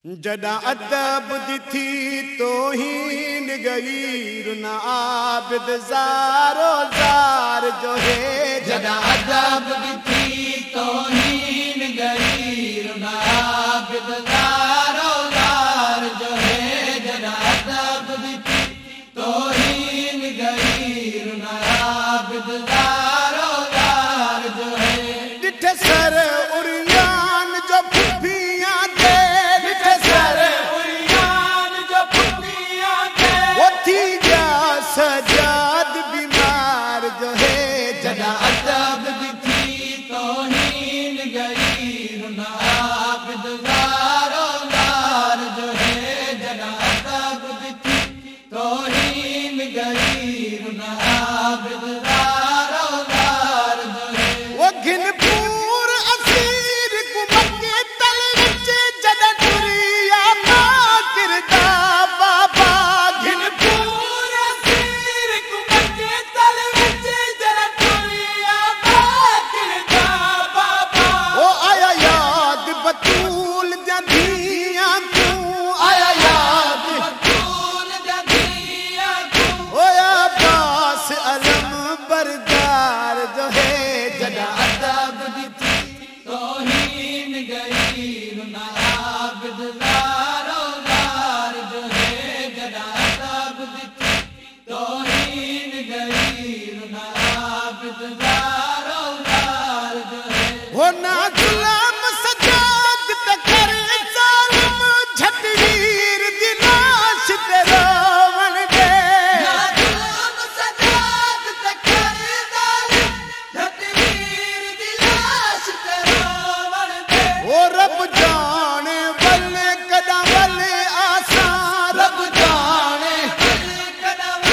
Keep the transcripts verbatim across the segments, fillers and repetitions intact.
جدا ادب دی تھی توہین غیر نہ عابد زارو زار جو ہے جدا ادب دی تھی توہین غیر نہ عابد زارو زار جو ہے جدا ادب دی تھی توہین غیر نہ عابد زارو زار جو ہے ڈٹھے سر اریان جو پھپھیاں دے ڈٹھے سر اریان جو پھپھیاں دے وہ تھی جا سجاد بیمار جو ہے جدا ادب دی تھی توہین غیر نہ عابد زارو زار جو ہے جدا ادب دی تھی توہین غیر نہ عابد زارو زار جو ہے وہ گھن پور اسیر کو مکے تل وچ جدا ٹریا ماکر دا بابا گھن پور اسیر کو مکے تل وچ جدا ٹریا ماکر دا بابا وہ آیا یاد بطول جدیاں کیوں آیا یاد بطول جدیاں کیوں ہویا باس علم بردار جو ہے جدا ادب دی تھی توہین غیر نہ عابد زارو زار جو ہے جدا ادب دی تھی توہین غیر نہ عابد زارو زار جو ہے ہونا غلام سجاد تے کرے ظالم جھٹویر دی لاش تے روون دے نا غلام سجاد تے کرے ظالم جھٹویر دی لاش تے روون دے وہ رب جانے ولے کدا ولے آسان رب جانے قدم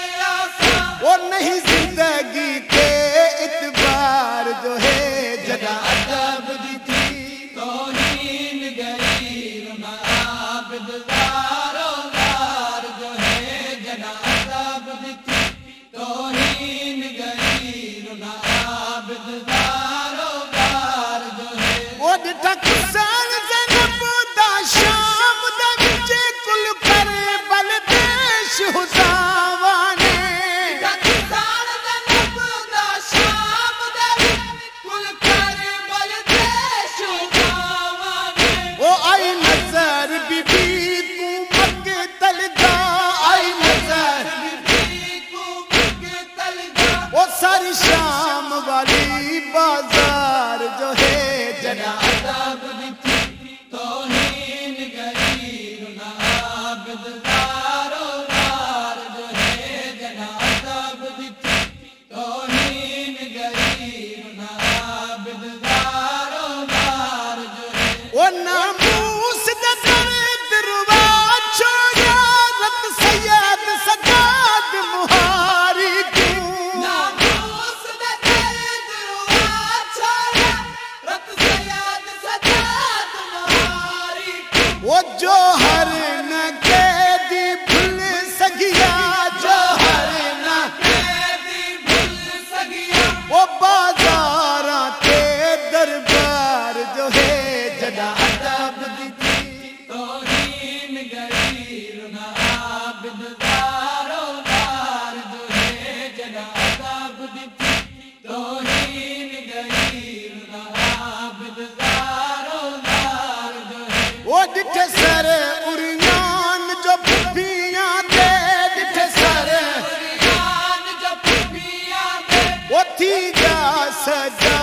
آسان وہ نہیں زندگی کے اعتبار جو ہے جدا جدا ادب دی تھی توہین غیر نہ عابد زارو زار جو ہے جدا ادب دی تھی توہین غیر نہ عابد زارو زار جو ہے وہ ڈٹھا کسان زینب دا شام دے وچ کل کر بل دیش حساوانے کسان جنب دا شام دے کل کر بل دیش جاوانے وہ آئی نظر بی بی کو مکے تل جا آئی نظر بی کو مکے تل جا وہ ساری شام والی بازار جو ہے جدا جدا ادب دی تھی توہین غیر نہ عابد زارو زار جو ہے جدا ادب دی تھی توہین غیر نہ عابد زارو زار جو ہے وہ ناموس دے دروا چھوڑیا رت سید سجاد مہاری کیوں ناموس دے دروا چھوڑیا رت سید سجاد مہاری وہ جوہر نہ قیدی بھول سگیا جوہر نہ قیدی بھول سگیا وہ بازاراں تے دربار جو ہے جدا ادب دی تھی توہین غیر نہ عابد زارو زار جو ہے جدا ادب دی تھی توہین غیر نہ عابد زارو زار جو ہے وہ ڈٹھے سر اریان جو پھپھیاں دے ڈٹھے سر جان جو پھپھیاں دے وہ تھی جا سجا